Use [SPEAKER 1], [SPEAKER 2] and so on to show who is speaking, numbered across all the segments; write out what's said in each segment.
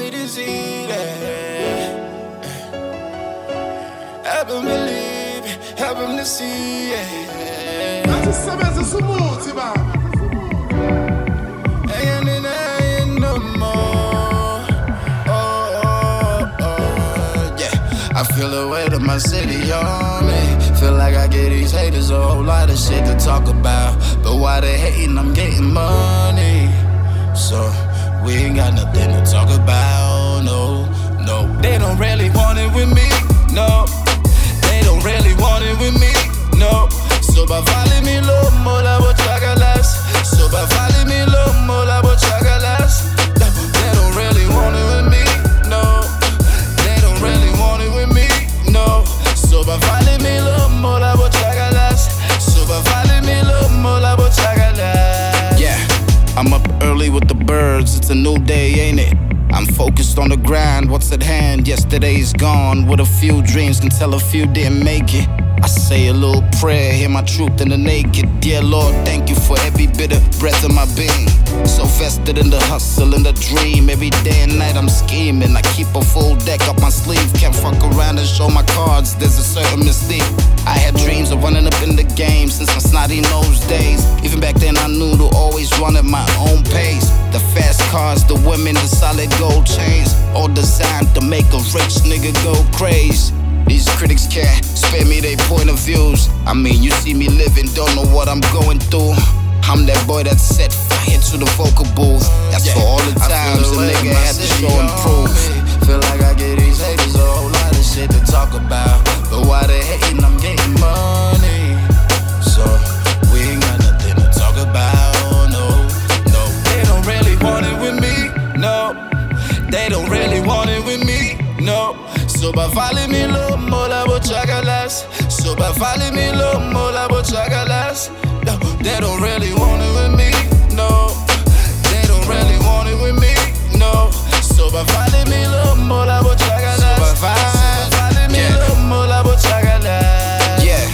[SPEAKER 1] me to see that. Help him believe, help him to see it. Ain't denying no more. Yeah, I feel the weight of my city on me. Feel like I get these haters a whole lot of shit to talk about. But why they hating? I'm getting money. So we ain't got nothing to talk about. No, no. They don't really want it with me. No, they don't really want it with me. No. So va farmi l'uomo la bochagalas. So va farmi l'uomo la bochagalas. They don't really want it with me. No, they don't really want it with me. No. So va farmi l'uomo la bochagalas. So va farmi l'uomo la bochagalas. Yeah, I'm up early with the birds. It's a new day, ain't it? I'm focused on the grind. What's at hand? Yesterday's gone. With a few dreams, can tell a few didn't make it. I say a little prayer, hear my truth in the naked. Dear Lord, thank you for every bit of breath of my being. So vested in the hustle and the dream. Every day and night I'm scheming. I keep a full deck up my sleeve. Can't fuck around and show my cards, there's a certain mystique. I had dreams of running up in the game since my snotty nose days. Even back then I knew to always run at my own pace. The fast cars, the women, the solid gold chains, all designed to make a rich nigga go crazy. These critics can't spare me their point of views. I mean, you see me living, don't know what I'm going through. I'm that boy that set fire to the vocal booth. That's for all the times a nigga had to show and prove. Feel like I get these haters a whole lot of shit to talk about. But why they hating? I'm getting money. So we ain't got nothing to talk about. No, no. They don't really want it with me. No, they don't really want it with me. No. So va farmi l'uomo la bochagalas. So va farmi l'uomo la bochagalas. No, they don't really want it with me. No, they don't really want it with me. No. So va farmi l'uomo la bochagalas. So va farmi l'uomo la bochagalas. Yeah.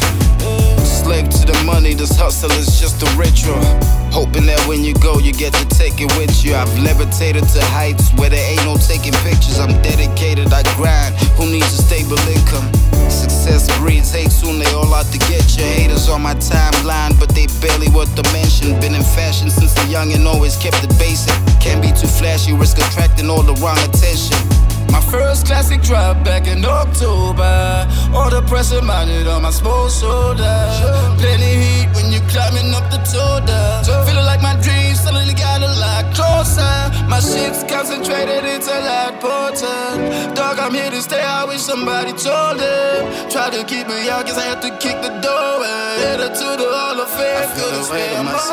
[SPEAKER 1] Slave to the money, this hustle is just a ritual. Hoping that when you go, you get to take it with you. I've levitated to heights where there ain't no taking pictures. I'm dedicated, I grind. Who needs a stable income? Success breeds hate, soon they all out to get you. Haters on my timeline, but they barely worth the mention. Been in fashion since a young and always kept it basic. Can't be too flashy, risk attracting all the wrong attention. My first classic drop back in October. All the pressure mounted on my small shoulder. Plenty heat when you climbing up the toda. Feeling like my dreams suddenly got a lot closer. My shit's concentrated, it's a lot potent. Dog, I'm here to stay, I wish somebody told them. Try to keep me out, cause I had to kick the door in. Headed to the Hall of Fame, couldn't stay in my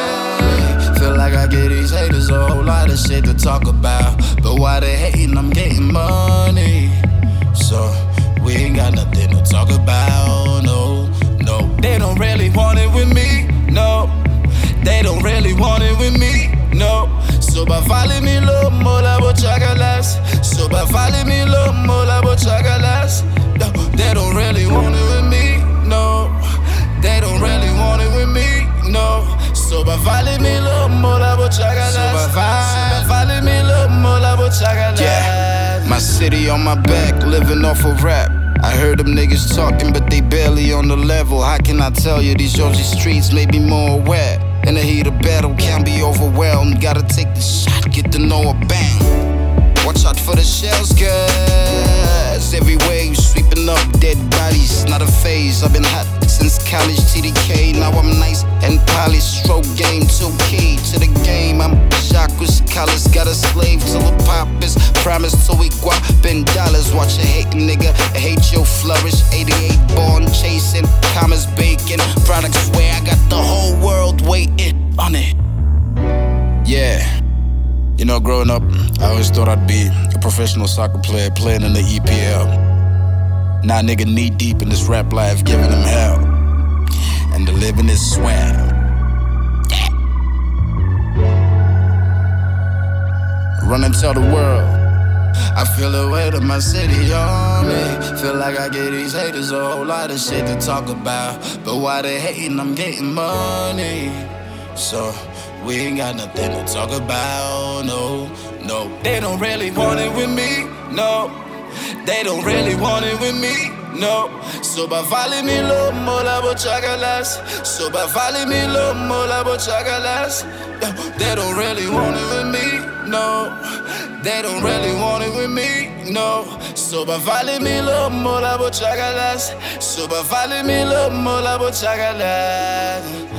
[SPEAKER 1] city. Feel like I get these haters a whole lot of shit to talk about. But why they hating? I'm getting money. So we ain't got nothing to talk about. No, no. They don't really want it with me. No, they don't really want it with me. No. So va farmi l'uomo la bochagalas. So va farmi l'uomo la bochagalas. No, they don't really want it with me. No, they don't really want it with me. No. So va farmi l'uomo la bochagalas. So va farmi l'uomo la bochagalas. Yeah, my city on my back, living off of rap. I heard them niggas talking, but they barely on the level. How can I tell you these Jersey streets made me more aware? In the heat of battle, can't be overwhelmed. Gotta take the shot, get to know a bang. Watch out for the shells, cause every wave sweeping up dead bodies. Not a phase, I've been hot since college, TDK. Now I'm nice and polished, stroke game, too key to the game. I'm chakras, collars, got a slave till the pop is promised till we guapping dollars. Watch a hate nigga, I hate your flourish. 88 born chasing, commas baking, products where I got the whole world waiting on it. Yeah. You know, growing up, I always thought I'd be a professional soccer player playing in the EPL. Now nigga knee deep in this rap life, giving them hell. And the living is swag. Run and tell the world. I feel the weight of my city on me. Feel like I get these haters a whole lot of shit to talk about. But why they hating? I'm getting money. So We ain't got nothing to talk about, no, no. They don't really want it with me, no. They don't really want it with me, no. Sobafali mi lo mola bochagalas. Sobafali mi lo mola bochagalas. They don't really want it with me, no. They don't really want it with me, no. Sobafali mi lo mola bochagalas. Sobafali mi lo mola bochagalas.